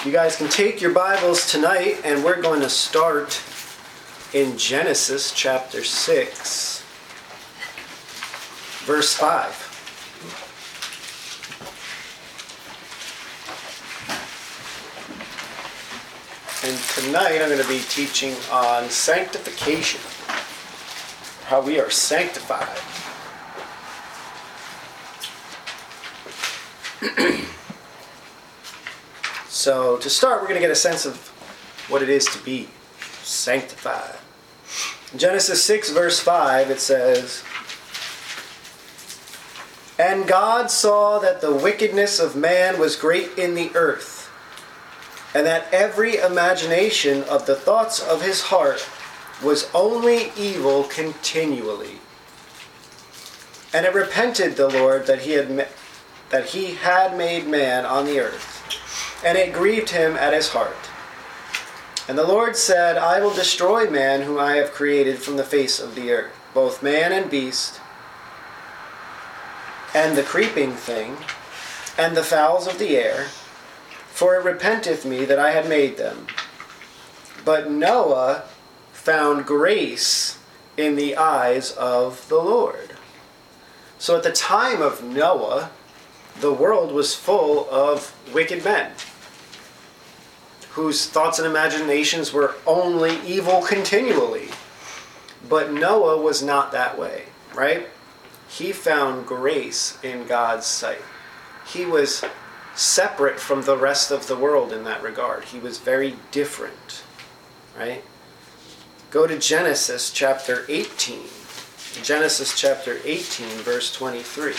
You guys can take your Bibles tonight, and we're going to start in Genesis chapter 6, verse 5. And tonight I'm going to be teaching on sanctification, how we are sanctified. So to start, we're going to get a sense of what it is to be sanctified. In Genesis 6 verse 5 it says, "And God saw that the wickedness of man was great in the earth, and that every imagination of the thoughts of his heart was only evil continually. And it repented the Lord that he had made man on the earth, and it grieved him at his heart. And the Lord said, I will destroy man whom I have created from the face of the earth, both man and beast, and the creeping thing, and the fowls of the air, for it repenteth me that I had made them. But Noah found grace in the eyes of the Lord." So at the time of Noah, the world was full of wicked men whose thoughts and imaginations were only evil continually. But Noah was not that way, right? He found grace in God's sight. He was separate from the rest of the world in that regard. He was very different, right? Go to Genesis chapter 18. Genesis chapter 18, verse 23.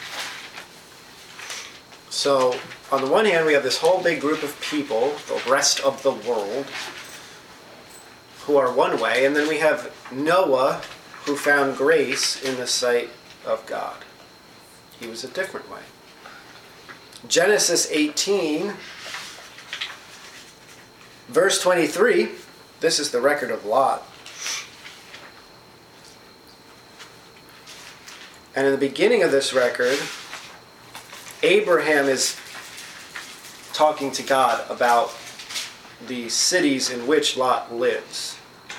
So, on the one hand, we have this whole big group of people, the rest of the world, who are one way, and then we have Noah, who found grace in the sight of God. He was a different way. Genesis 18, verse 23, this is the record of Lot. And in the beginning of this record, Abraham is talking to God about the cities in which Lot lives.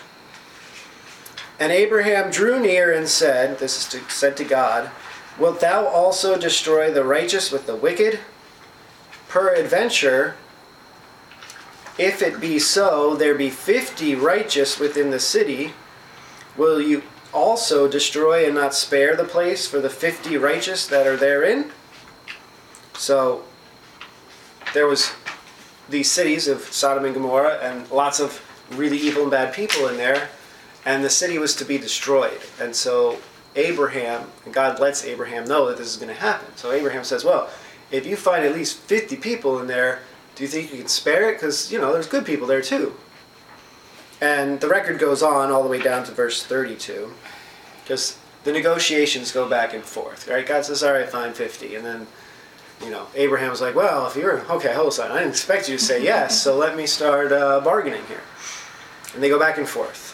"And Abraham drew near and said," said to God, "Wilt thou also destroy the righteous with the wicked? Peradventure, if it be so, there be 50 righteous within the city, will you also destroy and not spare the place for the 50 righteous that are therein?" So there was these cities of Sodom and Gomorrah and lots of really evil and bad people in there, and the city was to be destroyed. And so Abraham, and God lets Abraham know that this is going to happen. So Abraham says, well, if you find at least 50 people in there, do you think you can spare it? Because, there's good people there too. And the record goes on all the way down to verse 32, because the negotiations go back and forth, right? God says, all right, fine, 50. And then, Abraham's like, well, if you're, okay, hold on, I didn't expect you to say yes, so let me start bargaining here. And they go back and forth.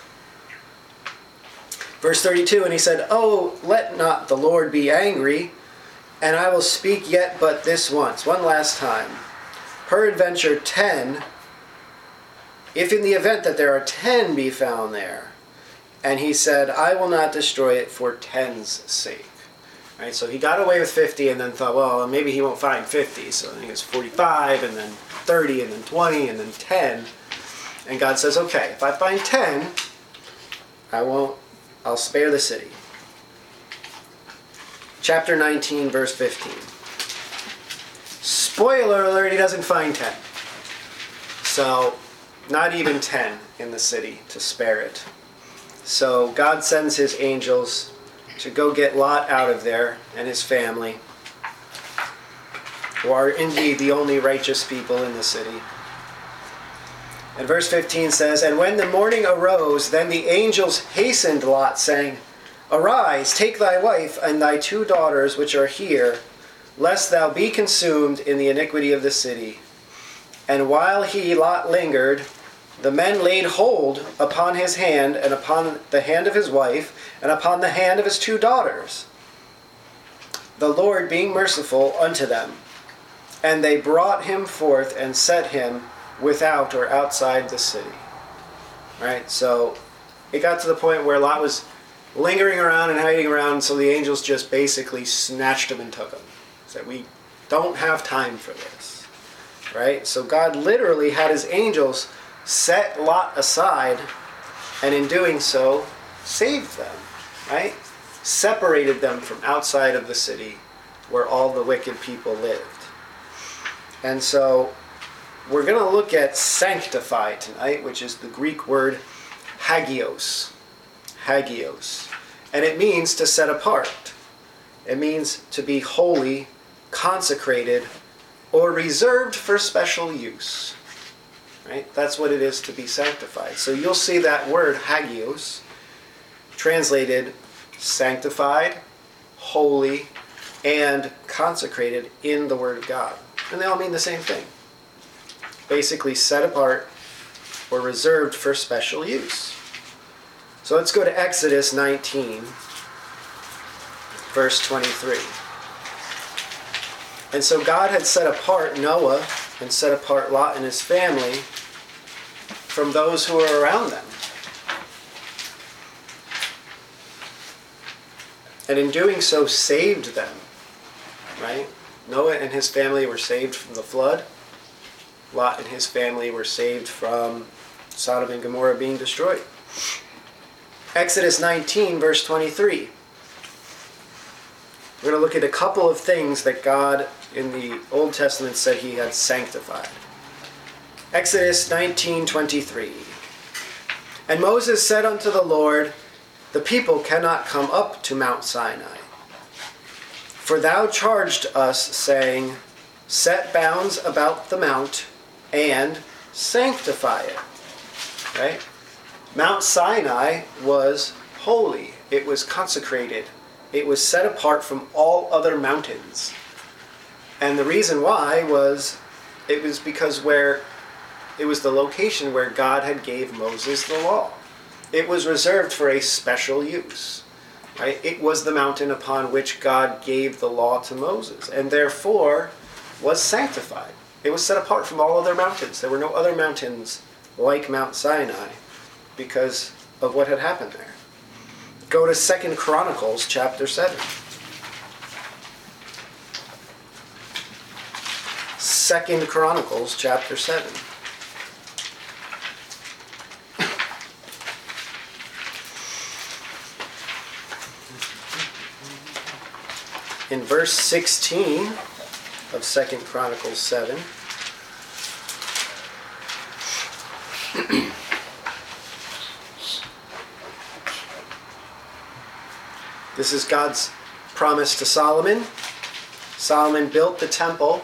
Verse 32, "And he said, Oh, let not the Lord be angry, and I will speak yet but this once," one last time. "Peradventure 10, if in the event that there are 10 be found there." And he said, "I will not destroy it for 10's sake." Right, so he got away with 50 and then thought, well, maybe he won't find 50. So I think it's 45 and then 30 and then 20 and then 10. And God says, okay, if I find 10, I'll spare the city. Chapter 19, verse 15. Spoiler alert, he doesn't find 10. So not even 10 in the city to spare it. So God sends his angels to go get Lot out of there and his family, who are indeed the only righteous people in the city. And verse 15 says, "And when the morning arose, then the angels hastened Lot, saying, Arise, take thy wife and thy 2 daughters which are here, lest thou be consumed in the iniquity of the city. And while he, Lot, lingered, the men laid hold upon his hand, and upon the hand of his wife, and upon the hand of his 2 daughters, the Lord being merciful unto them. And they brought him forth and set him without or outside the city. Right? So it got to the point where Lot was lingering around and hiding around, so the angels just basically snatched him and took him. Said, we don't have time for this. Right? So God literally had his angels set Lot aside, and in doing so, saved them. Right? Separated them from outside of the city where all the wicked people lived. And so we're going to look at sanctify tonight, which is the Greek word hagios. Hagios. And it means to set apart. It means to be holy, consecrated, or reserved for special use. Right? That's what it is to be sanctified. So you'll see that word hagios translated sanctified, holy, and consecrated in the Word of God. And they all mean the same thing. Basically set apart or reserved for special use. So let's go to Exodus 19, verse 23. And so God had set apart Noah and set apart Lot and his family from those who were around them. And in doing so, saved them. Right? Noah and his family were saved from the flood. Lot and his family were saved from Sodom and Gomorrah being destroyed. Exodus 19, verse 23. We're going to look at a couple of things that God in the Old Testament said he had sanctified. Exodus 19:23. And Moses said unto the Lord, the people cannot come up to Mount Sinai. For thou charged us, saying, set bounds about the mount and sanctify it. Right? Mount Sinai was holy. It was consecrated. It was set apart from all other mountains. And the reason why was, it was because it was the location where God had gave Moses the law. It was reserved for a special use. Right? It was the mountain upon which God gave the law to Moses, and therefore was sanctified. It was set apart from all other mountains. There were no other mountains like Mount Sinai because of what had happened there. Go to 2 Chronicles chapter 7. 2 Chronicles chapter 7. In verse 16 of 2 Chronicles 7, this is God's promise to Solomon. Solomon built the temple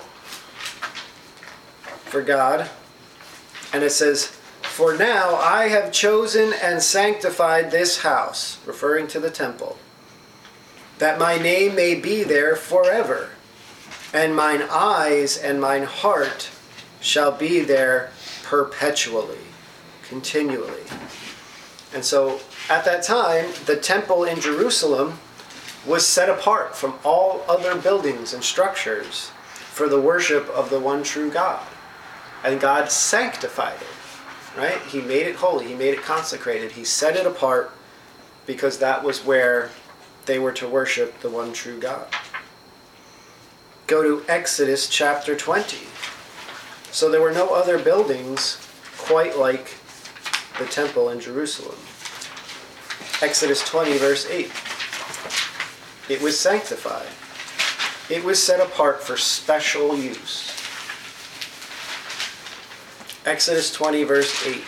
for God, and it says, for now I have chosen and sanctified this house, referring to the temple, that my name may be there forever, and mine eyes and mine heart shall be there perpetually, continually. And so at that time, the temple in Jerusalem was set apart from all other buildings and structures for the worship of the one true God. And God sanctified it, right? He made it holy. He made it consecrated. He set it apart because that was where they were to worship the one true God. Go to Exodus chapter 20. So there were no other buildings quite like the temple in Jerusalem. Exodus 20 verse 8. It was sanctified. It was set apart for special use. Exodus 20 verse 8.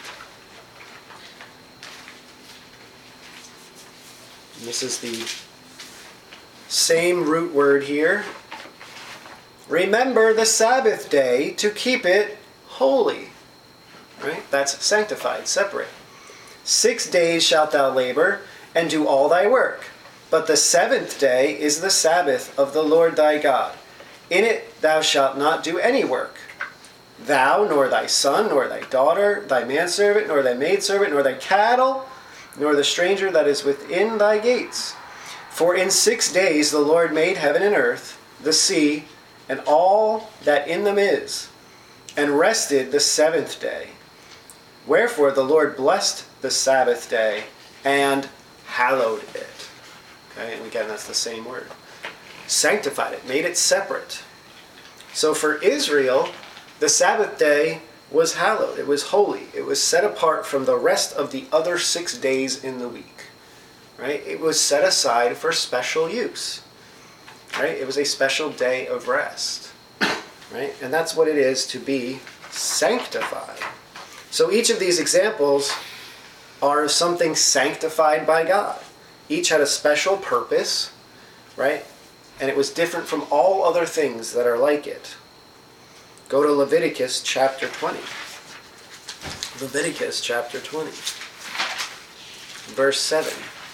And this is the same root word here. Remember the Sabbath day to keep it holy. Right? That's sanctified, separate. 6 days shalt thou labor and do all thy work. But the seventh day is the Sabbath of the Lord thy God. In it thou shalt not do any work. Thou, nor thy son, nor thy daughter, thy manservant, nor thy maidservant, nor thy cattle, nor the stranger that is within thy gates. For in 6 days the Lord made heaven and earth, the sea, and all that in them is, and rested the seventh day. Wherefore the Lord blessed the Sabbath day and hallowed it. Okay, and again, that's the same word. Sanctified it, made it separate. So for Israel, the Sabbath day was hallowed. It was holy. It was set apart from the rest of the other 6 days in the week. Right? It was set aside for special use. Right? It was a special day of rest. Right? And that's what it is to be sanctified. So each of these examples are something sanctified by God. Each had a special purpose, right? And it was different from all other things that are like it. Go to Leviticus chapter 20. Leviticus chapter 20. Verse 7.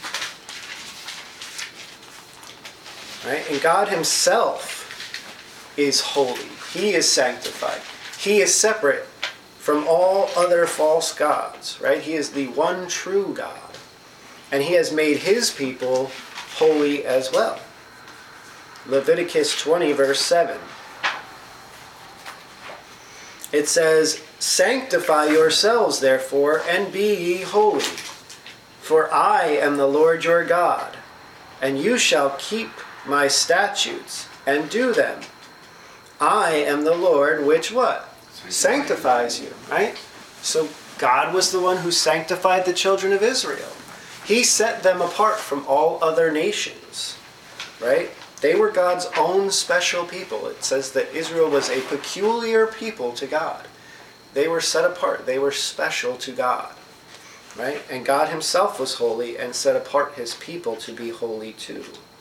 Right? And God himself is holy. He is sanctified. He is separate from all other false gods. Right? He is the one true God. And he has made his people holy as well. Leviticus 20, verse 7. It says, "Sanctify yourselves, therefore, and be ye holy. For I am the Lord your God, and you shall keep my statutes and do them. I am the Lord which what? Sanctifies you." Right? So God was the one who sanctified the children of Israel. He set them apart from all other nations. Right? They were God's own special people. It says that Israel was a peculiar people to God. They were set apart. They were special to God. Right? And God himself was holy and set apart his people to be holy too.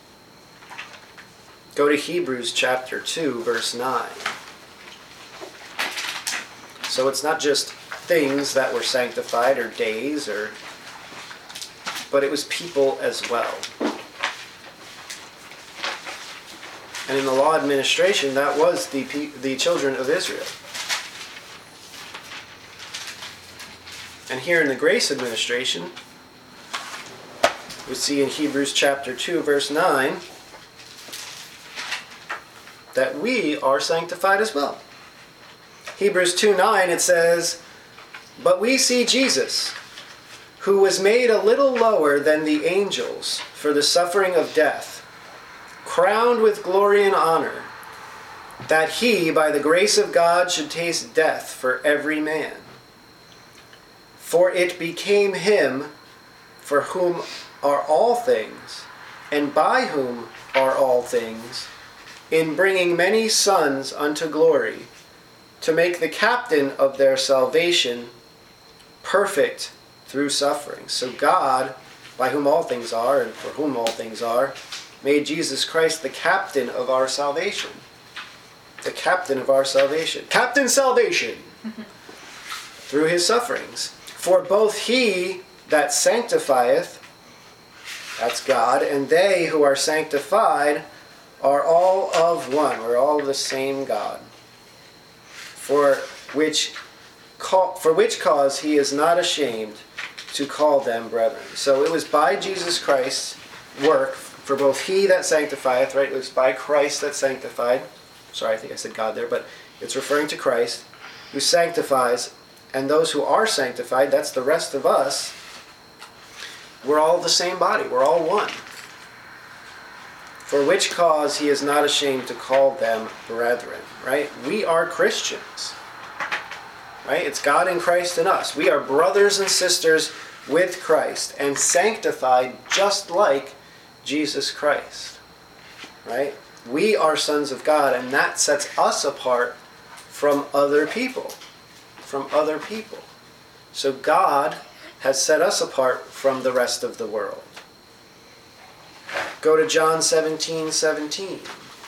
Go to Hebrews chapter 2, verse 9. So it's not just things that were sanctified or days, but it was people as well. And in the law administration, that was the children of Israel. And here in the grace administration, we see in Hebrews chapter 2, verse 9, that we are sanctified as well. Hebrews 2:9, it says, "But we see Jesus, who was made a little lower than the angels for the suffering of death, crowned with glory and honor, that he, by the grace of God, should taste death for every man. For it became him, for whom are all things, and by whom are all things, in bringing many sons unto glory, to make the captain of their salvation perfect through suffering." So God, by whom all things are, and for whom all things are, made Jesus Christ the captain of our salvation. The captain of our salvation. Captain salvation! Through his sufferings. "For both he that sanctifieth," that's God, "and they who are sanctified are all of one." We're all the same God. For which cause he is not ashamed to call them brethren." So it was by Jesus Christ's work, for both he that sanctifieth, right? It was by Christ that sanctified. Sorry, I think I said God there, but it's referring to Christ, who sanctifies, and those who are sanctified, that's the rest of us. We're all the same body. We're all one. "For which cause he is not ashamed to call them brethren," right? We are Christians, right? It's God in Christ in us. We are brothers and sisters with Christ and sanctified just like Jesus Christ, right? We are sons of God, and that sets us apart from other people, So God has set us apart from the rest of the world. Go to John 17:17.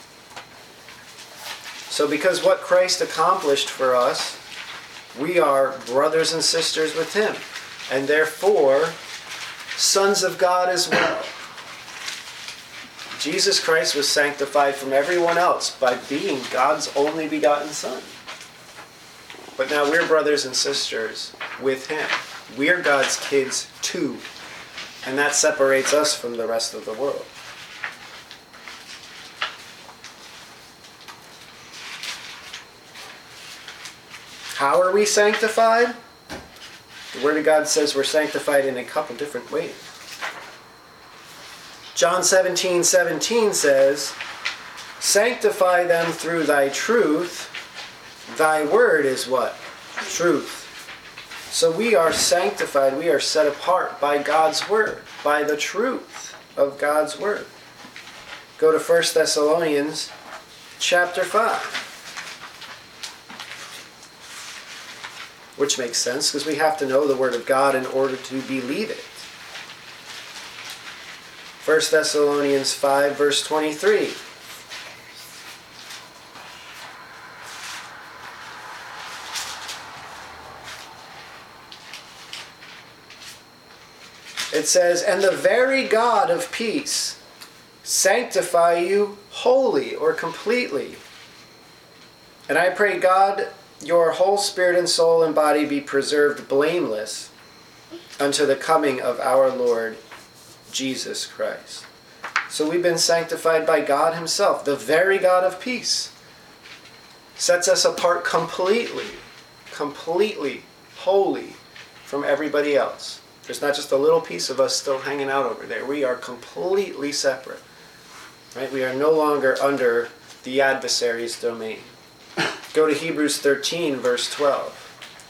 So because what Christ accomplished for us, we are brothers and sisters with him, and therefore sons of God as well. Jesus Christ was sanctified from everyone else by being God's only begotten Son. But now we're brothers and sisters with him. We're God's kids too. And that separates us from the rest of the world. How are we sanctified? The Word of God says we're sanctified in a couple different ways. John 17:17 says, sanctify them through thy truth. Thy word is what? Truth. So we are sanctified, we are set apart by God's word, by the truth of God's word. Go to 1 Thessalonians chapter 5. Which makes sense because we have to know the word of God in order to believe it. 1 Thessalonians 5 verse 23. It says, and the very God of peace sanctify you wholly or completely. And I pray God, your whole spirit and soul and body be preserved blameless unto the coming of our Lord Jesus Christ. So we've been sanctified by God himself, the very God of peace. Sets us apart completely, holy from everybody else. There's not just a little piece of us still hanging out over there. We are completely separate. Right? We are no longer under the adversary's domain. Go to Hebrews 13, verse 12.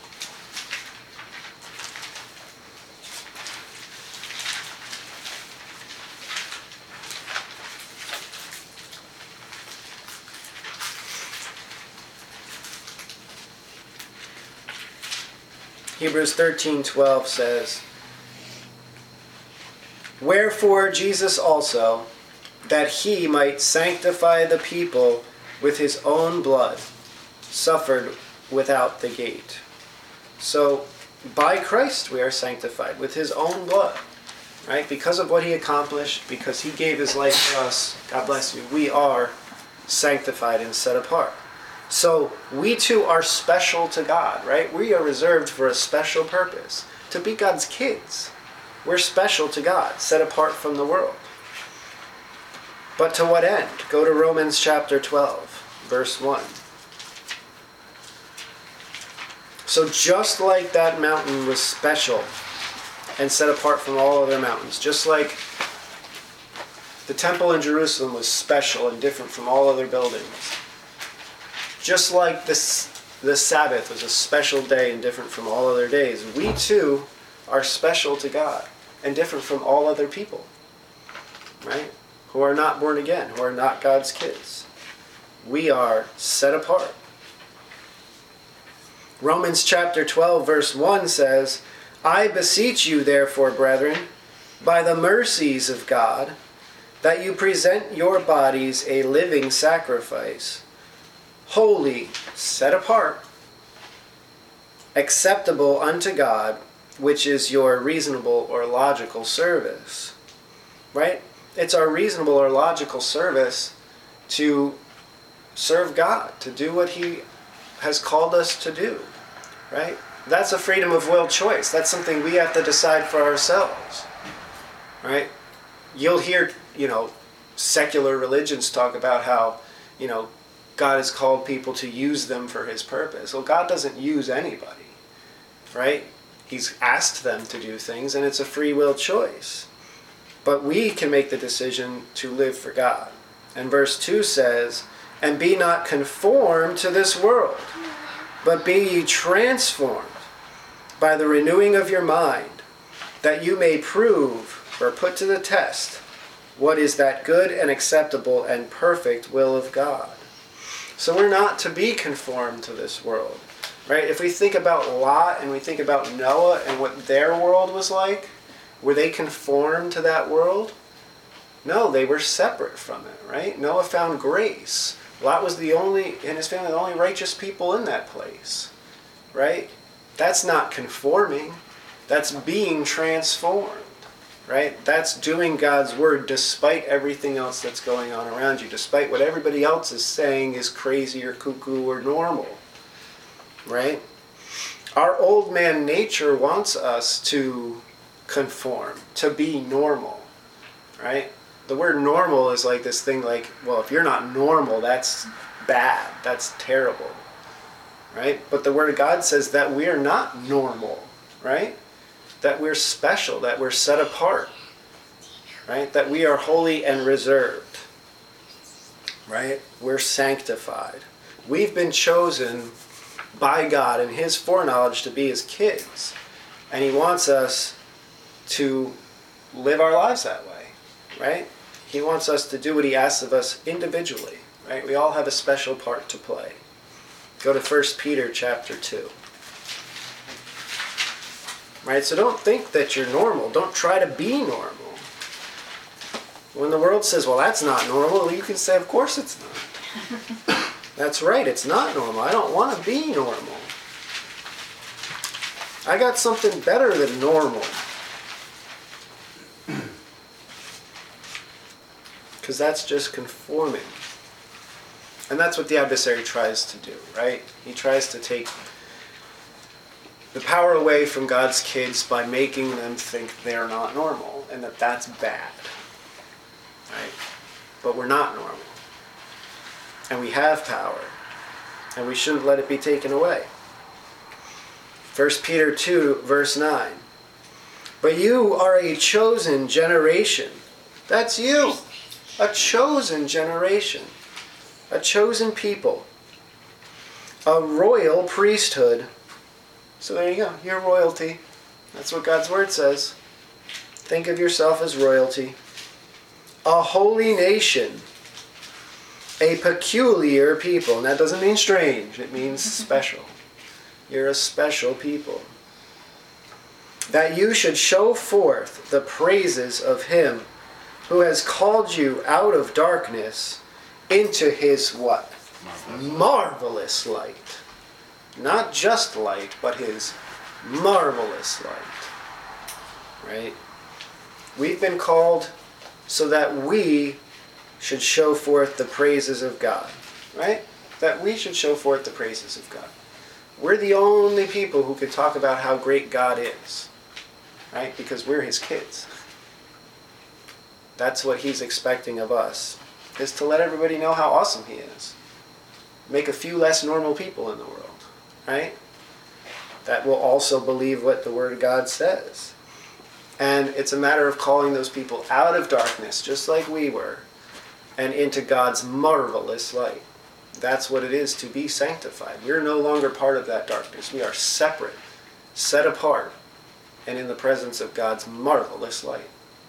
Hebrews 13:12 says, wherefore Jesus also, that he might sanctify the people with his own blood, suffered without the gate. So, by Christ we are sanctified with his own blood. Right? Because of what he accomplished, because he gave his life for us, God bless you, we are sanctified and set apart. So, we too are special to God, right? We are reserved for a special purpose, to be God's kids. We're special to God, set apart from the world. But to what end? Go to Romans chapter 12, verse 1. So just like that mountain was special and set apart from all other mountains, just like the temple in Jerusalem was special and different from all other buildings, just like the Sabbath was a special day and different from all other days, we too are special to God and different from all other people, right? Who are not born again, who are not God's kids. We are set apart. Romans chapter 12 verse 1 says, I beseech you therefore, brethren, by the mercies of God, that you present your bodies a living sacrifice, holy, set apart, acceptable unto God, which is your reasonable or logical service. Right? It's our reasonable or logical service to serve God, to do what he has called us to do. Right? That's a freedom of will choice. That's something we have to decide for ourselves. Right? You'll hear, secular religions talk about how, God has called people to use them for his purpose. Well, God doesn't use anybody, right? He's asked them to do things, and it's a free will choice. But we can make the decision to live for God. And verse 2 says, and be not conformed to this world, but be ye transformed by the renewing of your mind, that you may prove or put to the test what is that good and acceptable and perfect will of God. So we're not to be conformed to this world, right? If we think about Lot and we think about Noah and what their world was like, were they conformed to that world? No, they were separate from it, right? Noah found grace. Lot was and his family, the only righteous people in that place, right? That's not conforming. That's being transformed, right? That's doing God's word despite everything else that's going on around you, despite what everybody else is saying is crazy or cuckoo or normal, right? Our old man nature wants us to conform, to be normal, right? The word normal is like this thing like, well, if you're not normal, that's bad, that's terrible, right? But the Word of God says that we are not normal, right? That we're special, that we're set apart, right? That we are holy and reserved, right? We're sanctified. We've been chosen by God in His foreknowledge to be His kids. And He wants us to live our lives that way, right? He wants us to do what He asks of us individually, right? We all have a special part to play. Go to 1 Peter chapter 2. Right? So don't think that you're normal. Don't try to be normal. When the world says, well, that's not normal, you can say, of course it's not. That's right, it's not normal. I don't want to be normal. I got something better than normal. Because that's just conforming. And that's what the adversary tries to do, right? He tries to take the power away from God's kids by making them think they're not normal and that that's bad, right? But we're not normal. And we have power. And we shouldn't let it be taken away. 1 Peter 2, verse 9. But you are a chosen generation. That's you. A chosen generation. A chosen people. A royal priesthood. So there you go. You're royalty. That's what God's Word says. Think of yourself as royalty. A holy nation. A peculiar people. And that doesn't mean strange. It means special. You're a special people. That you should show forth the praises of Him who has called you out of darkness into His what? Marvelous light. Not just light, but His marvelous light. Right? We've been called so that we should show forth the praises of God. Right? That we should show forth the praises of God. We're the only people who can talk about how great God is. Right? Because we're His kids. That's what He's expecting of us, is to let everybody know how awesome He is. Make a few less normal people in the world, right? That will also believe what the Word of God says. And it's a matter of calling those people out of darkness, just like we were, and into God's marvelous light. That's what it is to be sanctified. We're no longer part of that darkness. We are separate, set apart, and in the presence of God's marvelous light.